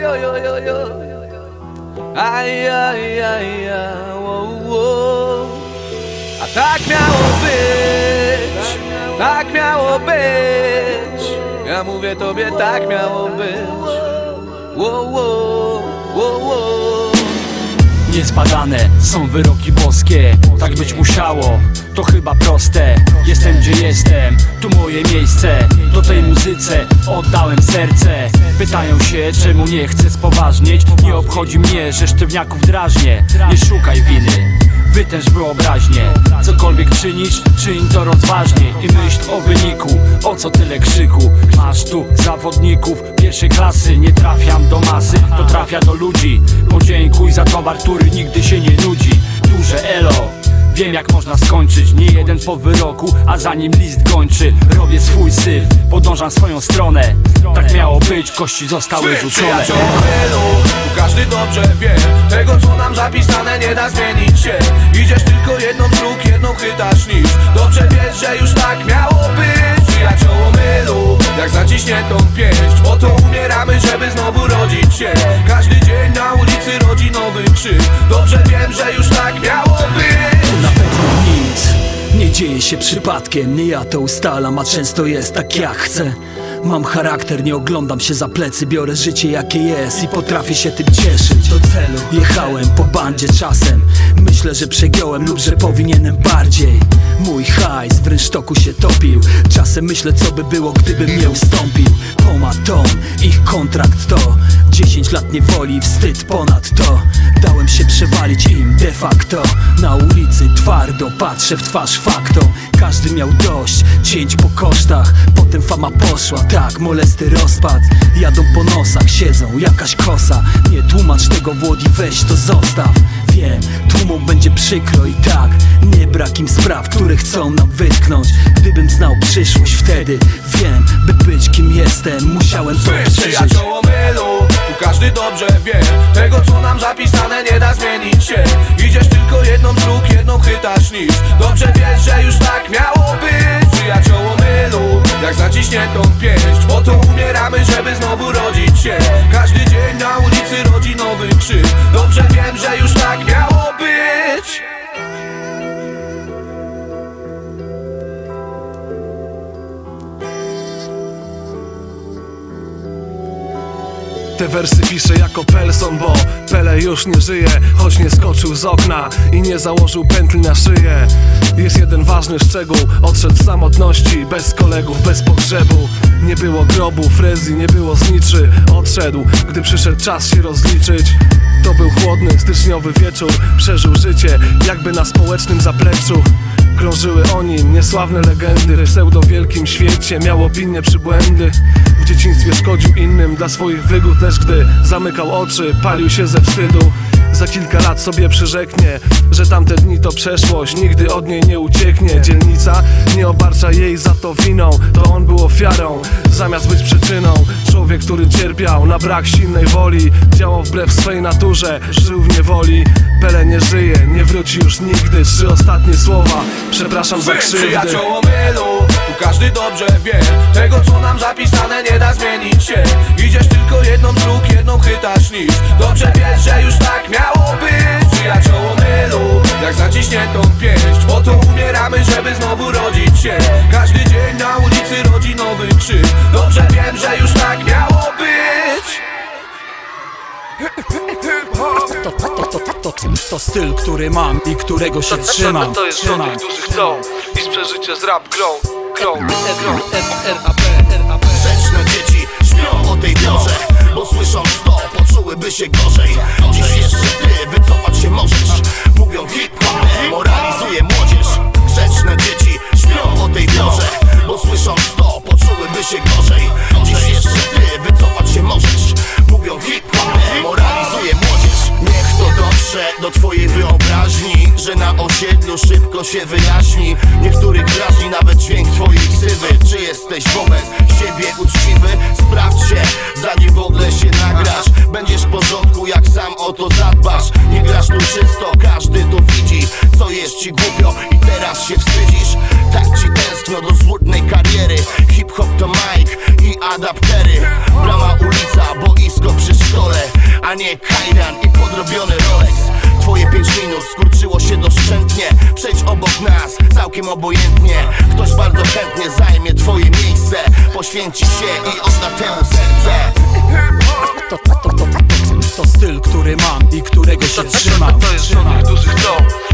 A tak miało być, tak miało być. Ja mówię tobie, tak miało być. Niezbadane są wyroki boskie. Tak być musiało, to chyba proste. Jestem gdzie jestem, tu moje miejsce. Do tej muzyce oddałem serce. Pytają się, czemu nie chcę spoważnieć. Nie obchodzi mnie, że sztywniaków drażnię. Nie szukaj winy, wytęż wyobraźnię. Cokolwiek czynisz, czyń to rozważnie. I myśl o wyniku, o co tyle krzyku. Masz tu zawodników pierwszej klasy. Nie trafiam do masy, to trafia do ludzi. Podziękuj za towar, który nigdy się nie nudzi. Duże elo, wiem jak można skończyć. Nie jeden po wyroku, a zanim list gończy. Robię swój syf, podążam swoją stronę. Tak miało być, kości zostały rzucone. Tu każdy dobrze wie, tego co nam zapisane nie da zmienić się. Idziesz tylko jedną z dróg, jedną chytasz niż. Dobrze wiesz, że już tak miało być. Przyjacioło mylu, jak zaciśniętą pięść. Po to umieramy, żeby znowu rodzić się. Każdy dzień na ulicy rodzi nowy krzyk. Dobrze wiem, że już tak miało być. Na pewno nic nie dzieje się przypadkiem. Nie ja to ustalam, a często jest tak jak chcę. Mam charakter, nie oglądam się za plecy. Biorę życie jakie jest i potrafię się tym cieszyć. Do celu jechałem po bandzie czasem. Myślę, że przegiąłem lub że powinienem bardziej. Mój hajs w rynsztoku się topił. Czasem myślę, co by było, gdybym nie ustąpił. Pomatom, ich kontrakt to 10 lat niewoli, wstyd ponad to. Dałem się przewalić im de facto. Na ulicy twardo patrzę w twarz faktom. Każdy miał dość cięć po kosztach. Potem fama poszła, tak, molesty rozpad. Jadą po nosach, siedzą, jakaś kosa. Nie tłumacz tego Włodi, weź to zostaw. Wiem, tłumom będzie przykro i tak. Nie brak im spraw, które chcą nam wytknąć. Gdybym znał przyszłość wtedy, wiem, by być kim jestem, musiałem to przeżyć. Tu każdy dobrze wie, tego co nam zapisane nie da zmienić się. Idziesz tylko jedną z dróg, jedną chytasz niż. Dobrze wiesz, że już tak miało być. Przyjacioło mylu, jak zaciśniętą pięść. Po to umieramy, żeby znowu rodzić się. Każdy dzień na ulicy rodzi nowy krzyk. Dobrze wiem, że już tak miało być. Te wersy piszę jako Pelson, bo Pele już nie żyje. Choć nie skoczył z okna i nie założył pętli na szyję. Jest jeden ważny szczegół, odszedł z samotności. Bez kolegów, bez pogrzebu. Nie było grobu, Frezji nie było zniczy. Odszedł, gdy przyszedł czas się rozliczyć. To był chłodny, styczniowy wieczór. Przeżył życie, jakby na społecznym zapleczu. Krążyły o nim niesławne legendy. W pseudo-wielkim świecie miał opinię przybłędy. W dzieciństwie szkodził innym dla swoich wygód, lecz gdy zamykał oczy, palił się ze wstydu. Za kilka lat sobie przyrzeknie, że tamte dni to przeszłość, nigdy od niej nie ucieknie. Dzielnica nie obarcza jej za to winą, to on był ofiarą, zamiast być przyczyną. Człowiek, który cierpiał na brak silnej woli, działał wbrew swej naturze, żył w niewoli. Pele nie żyje, nie wróci już nigdy. 3 ostatnie słowa, przepraszam za krzywdy. Przyjacioło mylu, tu każdy dobrze wie, tego co nam zapisane nie da zmienić się. Idziesz tylko jedną z dróg, jedną chytasz niż. Dobrze wiesz, że już tak miało być. Przyjacioło mylu, jak zaciśniętą pięść. Po to umieramy, żeby znowu rodzić się. Każdy dzień na ulicy rodzi nowy krzyk. Dobrze wiem, że już tak miało być. To styl, który mam i którego się trzymam. To jest do tych, którzy chcą iść przeżycie z rap grą. Grzeczne dzieci śpią o tej porze, bo słyszą 100, poczułyby się gorzej. Dziś jeszcze ty wycofać się możesz. Mówią hip-hop moralizuje młodzież. Grzeczne dzieci śpią o tej porze, bo słyszą 100, poczułyby się gorzej. Dziś jeszcze ty wycofać się możesz. Mówią hip-hop moralizuje młodzież. Niech to dotrze do twojej wyobraźni, że na osiedlu szybko się wyjaśni. Niektórych drażni nawet dźwięk twojej ksywy. Czy jesteś wobec siebie uczciwy? Sprawdź się, zanim w ogóle się nagrasz. Będziesz w porządku, jak sam o to zadbasz. Nie grasz tu czysto, każdy to widzi. Co jest ci głupio i teraz się wstydzisz? Tak ci tęskno do złudnej kariery. Hip-hop to mic i adaptery. Brama, ulica, boisko przy szkole. a nie kajdan i podrobiony Rolex. Twoje 5 minut skurczyło się doszczętnie. Przejdź obok nas, całkiem obojętnie. Ktoś bardzo chętnie zajmie twoje miejsce, poświęci się i odda temu serce. To styl, który mam i którego się trzymam. To jest od tych, którzy chcą